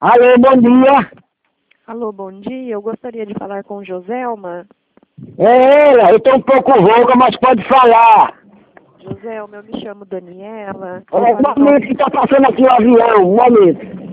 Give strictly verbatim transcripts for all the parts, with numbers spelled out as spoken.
Alô, bom dia. Alô, bom dia. Eu gostaria de falar com Joselma. É ela, eu tô um pouco rouca, mas pode falar. Joselma, eu me chamo Daniela. É, Eu um falo em momento nome... que tá passando aqui o avião, um momento.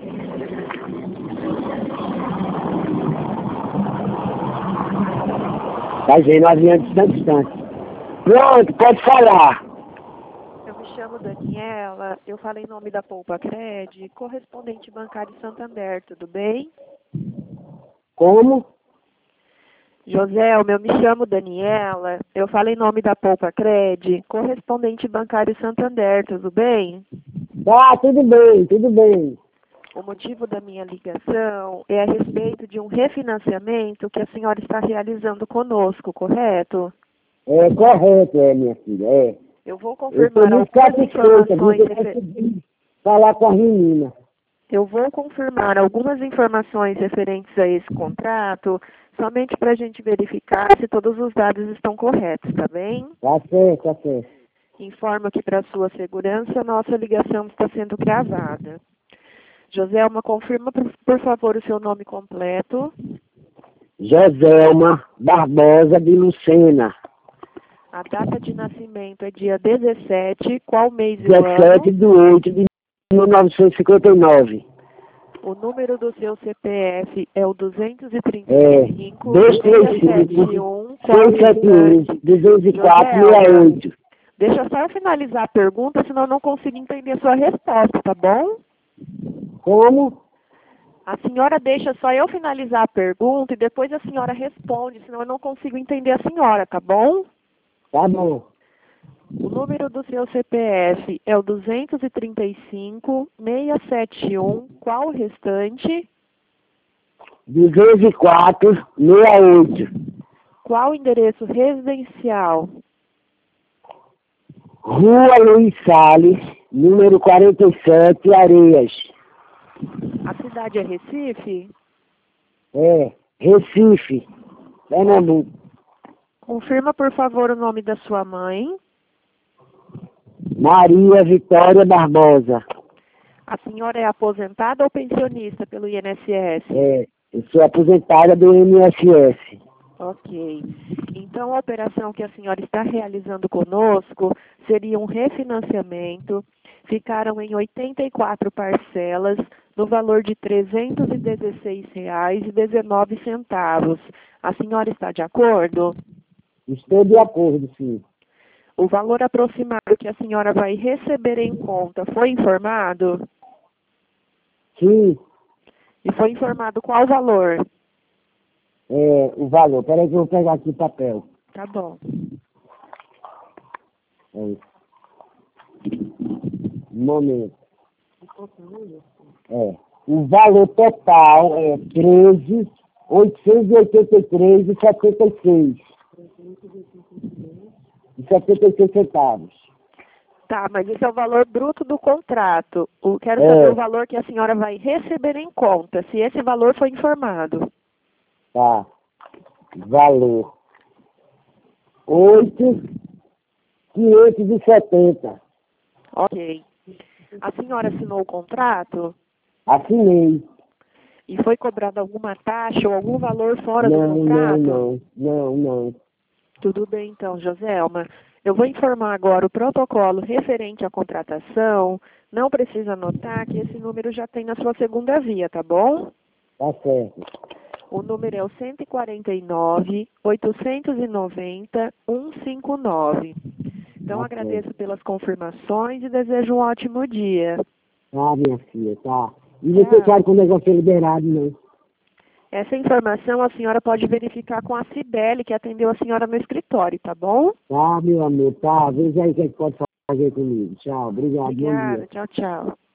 Tá vendo, o avião distante, distante. Pronto, pode falar. Eu me chamo Daniela. Eu falo em nome da Poupa Cred, correspondente bancário Santander, tudo bem? Como? Joselma, eu me chamo Daniela. Eu falo em nome da Poupa Cred, correspondente bancário Santander, tudo bem? Tá, tudo bem, tudo bem. O motivo da minha ligação é a respeito de um refinanciamento que a senhora está realizando conosco, correto? É correto, é, minha filha, é. Eu vou Eu estou confirmar muito algumas satisfeita, viu, que informações eu refer... consegui falar com a menina. Eu vou confirmar algumas informações referentes a esse contrato, somente para a gente verificar se todos os dados estão corretos, tá bem? Tá certo, tá certo. Informo que para sua segurança, nossa ligação está sendo gravada. Joselma, confirma, por, por favor, o seu nome completo. Joselma Barbosa de Lucena. A data de nascimento é dia dezessete, qual mês e o dezessete ano? de oito de mil novecentos e cinquenta e nove. O número do seu C P F é o duzentos e trinta É, e cinco, dois três seiscentos e setenta cinco, e um, qual seis sete um, restante? duzentos e quatro, sessenta e Joselma, oito. deixa só eu finalizar a pergunta, senão eu não consigo entender a sua resposta, tá bom? Como? A senhora deixa só eu finalizar a pergunta e depois a senhora responde, senão eu não consigo entender a senhora, tá bom? Tá bom. O número do seu C P F é o duzentos e trinta e cinco, seiscentos e setenta e um, qual o restante? duzentos e quatro, sessenta e oito. Qual o endereço residencial? Rua Luiz Salles, número quarenta e sete, Areias. A cidade é Recife? É, Recife, Pernambuco. Confirma, por favor, o nome da sua mãe. Maria Vitória Barbosa. A senhora é aposentada ou pensionista pelo I N S S? É, eu sou aposentada do I N S S. Ok. Então, a operação que a senhora está realizando conosco seria um refinanciamento. Ficaram em oitenta e quatro parcelas, no valor de trezentos e dezesseis reais e dezenove centavos. A senhora está de acordo? Estou de acordo, sim. O valor aproximado que a senhora vai receber em conta foi informado? Sim, E foi informado qual valor? é, o valor. Peraí que eu vou pegar aqui o papel. Tá bom. É. Um momento. É. O valor total é treze mil oitocentos e oitenta e três reais e setenta e seis. E setenta e seis centavos. Tá, mas esse é o valor bruto do contrato. Eu quero É. saber o valor que a senhora vai receber em conta, se esse valor foi informado. Tá. Valor. oito mil quinhentos e setenta. Ok. A senhora assinou o contrato Assinei. e foi cobrada alguma taxa ou algum valor fora do Não, não, contrato? não. Não, não. Tudo bem então, Joselma. Eu vou informar agora o protocolo referente à contratação. Não precisa anotar que esse número já tem na sua segunda via, tá bom? Tá certo. O número é o cento e quarenta e nove, oitocentos e noventa, cento e cinquenta e nove. Então, Tá agradeço certo. pelas confirmações e desejo um ótimo dia. Tá, minha filha, tá. E não sei Tchau. claro que o negócio é liberado, não. Essa informação a senhora pode verificar com a Cibele, que atendeu a senhora no escritório, tá bom? Tá, meu amor, tá. Veja aí o que é que pode fazer comigo. Tchau, obrigado, bom dia. Obrigada. Tchau, tchau.